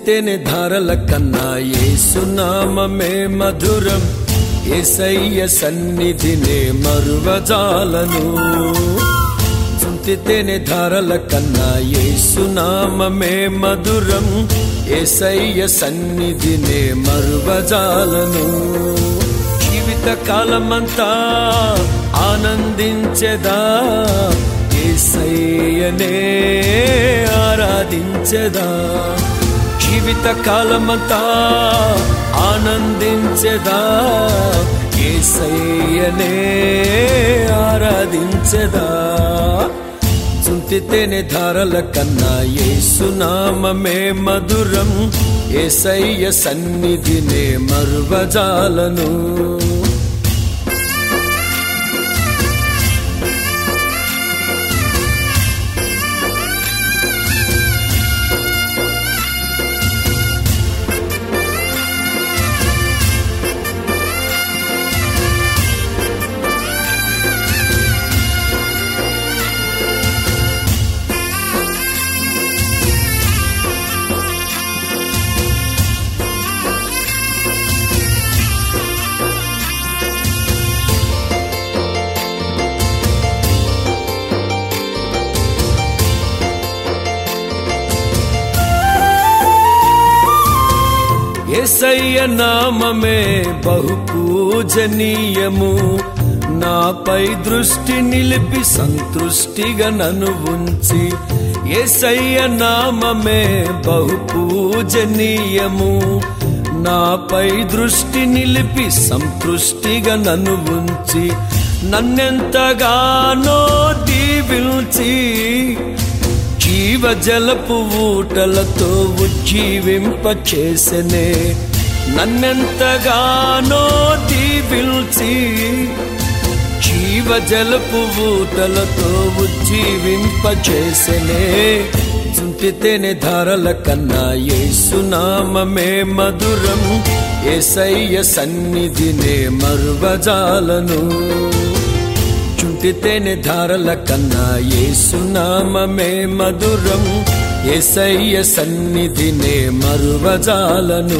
తేనె ధారల కన్నా యేసు నామమే మధురం. యేసయ్య సన్నిధినే మరువజాలను. తేనె ధారల కన్నా యేసు నామమే మధురం. యేసయ్య సన్నిధినే మరువజాలను. జీవిత కాలమంతా ఆనందించెదా, యేసయ్యనే ఆరాధించెదా. జీవిత కాలమంతా ఆనందించెదా, యేసయ్యనే ఆరాధించెదా. తేనె ధారల కన్నా యేసు నామమే మధురం. యేసయ్య సన్నిధినే మరువజాలను. యేసయ్య నామమే బహు పూజనీయము. నాపై దృష్టి నిలిపి సంతృష్టిగా నన్ను ఉంచి. యేసయ్య నామమే బహు పూజనీయము. నాపై దృష్టి నిలిపి సంతృష్టిగా నన్ను ఉంచి. నన్నెంతగానో దీవించి జీవజలపు ఊటలతో ఉజ్జీవింపచేసెనే. నన్నెంతగానో దీవించి జీవజలపు ఊటలతో ఉజ్జీవింపచేసెనే. తేనె ధారల కన్నా యేసు నామమే మధురం. యేసయ్య సన్నిధినే మరువజాలను. తేనె ధారల కన్నా యేసు నామమే మధురం. యేసయ్య సన్నిధినే మరువజాలను.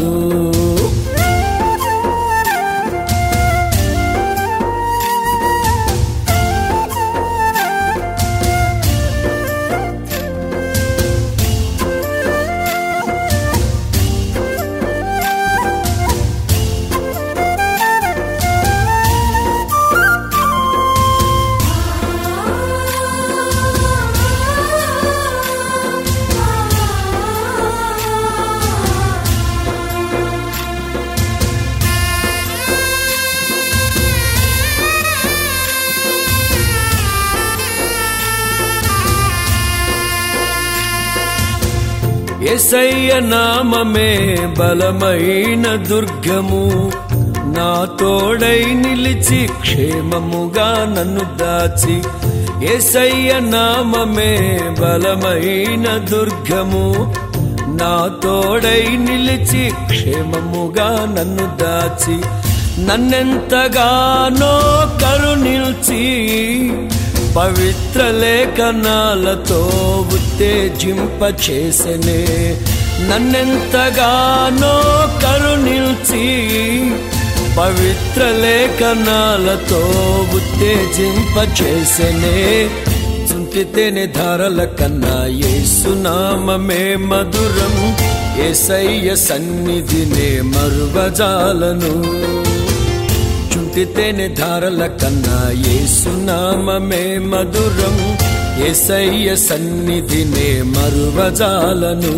యేసయ్య నామమే బలమైన దుర్గము. నా తోడై నిలిచి క్షేమముగా నన్ను దాచి. యేసయ్య నామమే బలమైన దుర్గము. నా తోడై నిలిచి క్షేమముగా నన్ను దాచి. నన్నెంతగానో కరుణించి పవిత్ర లేఖనాలతో ఉత్తేజింపచేసెనే. నన్నెంతగానో కరుణించి పవిత్ర లేఖనాలతో ఉత్తేజింపచేసెనే. తేనె ధారల కన్నా యేసు నామమే మధురం. యేసయ్య సన్నిధినే మరువజాలను. తేనె ధారల కన్నా యేసు నామమే మధురం. యేసయ్య సన్నిధినే మరువజాలను.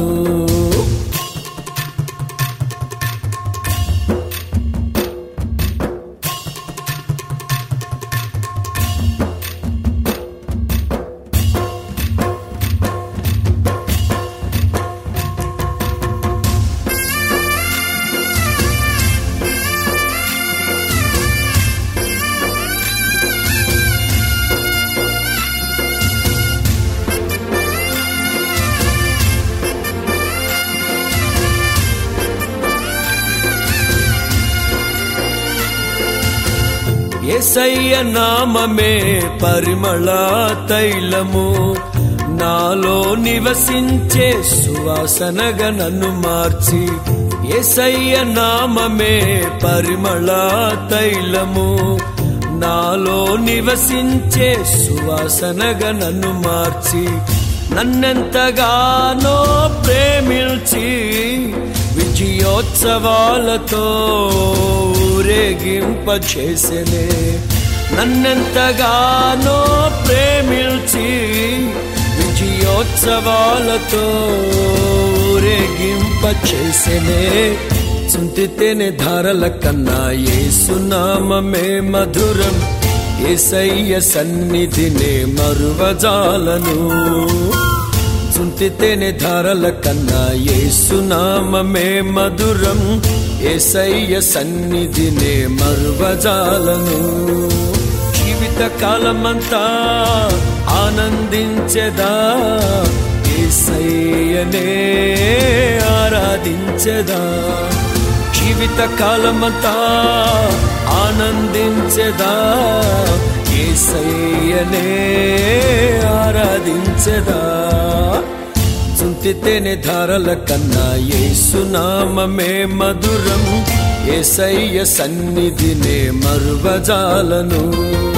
యేసయ్య నామమే పరిమళ తైలము. నాలో నివసించే సువాసనగా నన్ను మార్చి యేసయ్య నామమే పరిమళ తైలము. నాలో నివసించే సువాసనగా నన్ను మార్చి నన్నెంతగానో ప్రేమించి విజయోత్సవాలతో ఊరేగింపచేసెనే. నన్నెంతగానో ప్రేమించి విజయోత్సవాలతో ఊరేగింపచేసెనే. చింతితేనే ధారల కన్నా యేసునామమే మధురం, యేసయ్య సన్నిధినే మరువజాలను. చింతితేనే ధారల కన్నా యేసునామమే మధురం, యేసయ్య సన్నిధినే మరువజాలను. జీవిత కాలమంతా ఆనందించెదా, యేసయ్యనే ఆరాధించెదా. జీవిత కాలమంతా ఆనందించెదా, యేసయ్యనే ఆరాధించెదా. చింతితేనే ధారల కన్నా యేసునామమే మధురం, యేసయ్య సన్నిధినే మరువజాలను.